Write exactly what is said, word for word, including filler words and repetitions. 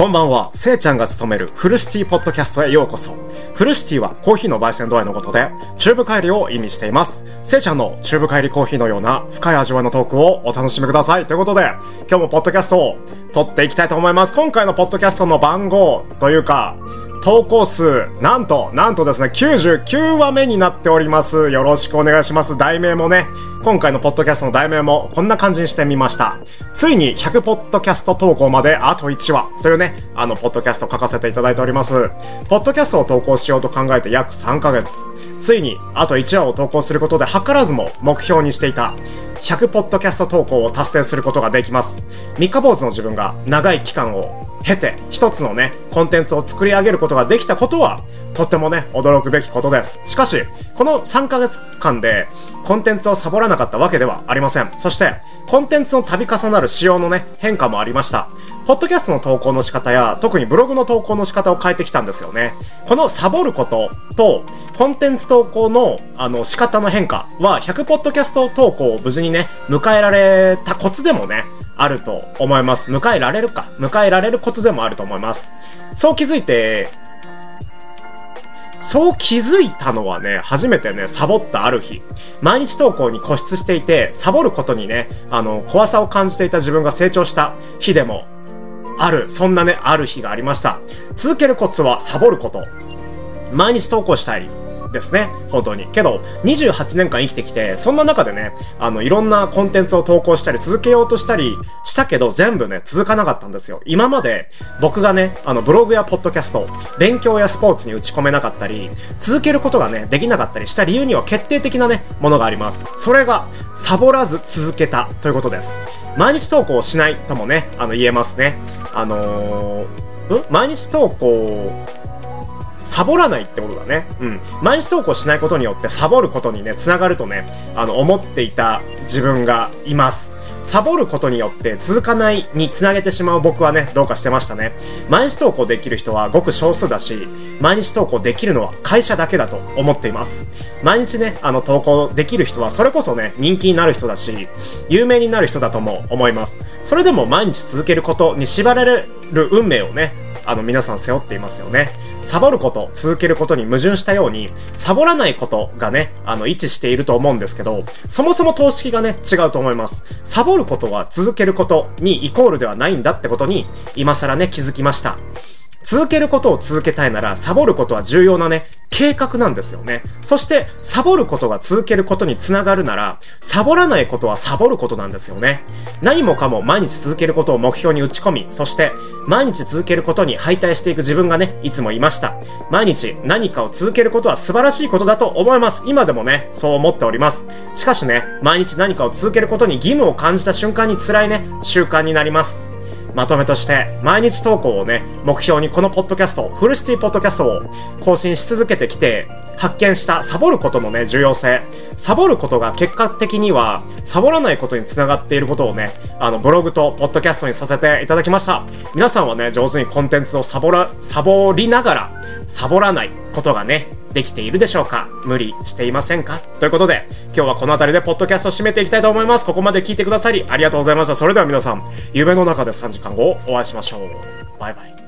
こんばんは、せいちゃんが務めるフルシティポッドキャストへようこそ。フルシティはコーヒーの焙煎度合いのことで、中部帰りを意味しています。せいちゃんの中部帰りコーヒーのような深い味わいのトークをお楽しみください。ということで、今日もポッドキャストを撮っていきたいと思います。今回のポッドキャストの番号というか、投稿数、なんと、なんとですね、きゅうじゅうきゅうわめになっております。よろしくお願いします。題名もね、今回のポッドキャストの題名もこんな感じにしてみました。ついにひゃくポッドキャスト投稿まであといちわというね、あの、ポッドキャスト書かせていただいております。ポッドキャストを投稿しようと考えて約さんかげつ。ついにあといちわを投稿することで図らずも目標にしていたひゃくポッドキャスト投稿を達成することができます。三日坊主の自分が長い期間を経て一つのね、コンテンツを作り上げることができたことはとってもね、驚くべきことです。しかし、このさんかげつかんでコンテンツをサボらなかったわけではありません。そして、コンテンツの度重なる仕様のね、変化もありました。ポッドキャストの投稿の仕方や、特にブログの投稿の仕方を変えてきたんですよね。このサボることと、コンテンツ投稿の、あの、仕方の変化は、ひゃくポッドキャスト投稿を無事にね、迎えられたコツでもね、あると思います。迎えられるか。迎えられるコツでもあると思います。そう気づいて、そう気づいたのはね、初めてね、サボったある日。毎日投稿に固執していて、サボることにね、あの、怖さを感じていた自分が成長した日でもある。そんなね、ある日がありました。続けるコツはサボること。毎日投稿したいですね。本当に。けど、にじゅうはちねんかん生きてきて、そんな中でね、あの、いろんなコンテンツを投稿したり、続けようとしたりしたけど、全部ね、続かなかったんですよ。今まで、僕がね、あの、ブログやポッドキャスト、勉強やスポーツに打ち込めなかったり、続けることがね、できなかったりした理由には決定的なね、ものがあります。それが、サボらず続けたということです。毎日投稿をしないともね、あの、言えますね。あのー、ん毎日投稿、サボらないってことだね。うん。毎日投稿しないことによってサボることにね、つながるとね、あの、思っていた自分がいます。サボることによって続かないにつなげてしまう僕はね、どうかしてましたね。毎日投稿できる人はごく少数だし、毎日投稿できるのは会社だけだと思っています。毎日ね、あの、投稿できる人はそれこそね、人気になる人だし、有名になる人だとも思います。それでも毎日続けることに縛られる運命をね、あの皆さん背負っていますよね。サボること、続けることに矛盾したように、サボらないことがね、あの、位置していると思うんですけど、そもそも等式がね、違うと思います。サボることは続けることにイコールではないんだってことに、今更ね、気づきました。続けることを続けたいなら、サボることは重要なね、計画なんですよね。そして、サボることが続けることにつながるなら、サボらないことはサボることなんですよね。何もかも毎日続けることを目標に打ち込み、そして、毎日続けることに敗退していく自分がね、いつもいました。毎日何かを続けることは素晴らしいことだと思います。今でもね、そう思っております。しかしね、毎日何かを続けることに義務を感じた瞬間に辛いね、習慣になります。まとめとして、毎日投稿をね、目標にこのポッドキャスト、フルシティポッドキャストを更新し続けてきて、発見したサボることのね、重要性。サボることが結果的には、サボらないことにつながっていることをね、あの、ブログとポッドキャストにさせていただきました。皆さんはね、上手にコンテンツをサボら、サボりながら、サボらないことがね、できているでしょうか？無理していませんか？ということで、今日はこの辺りでポッドキャストを締めていきたいと思います。ここまで聞いてくださりありがとうございました。それでは皆さん、夢の中でさんじかんごお会いしましょう。バイバイ。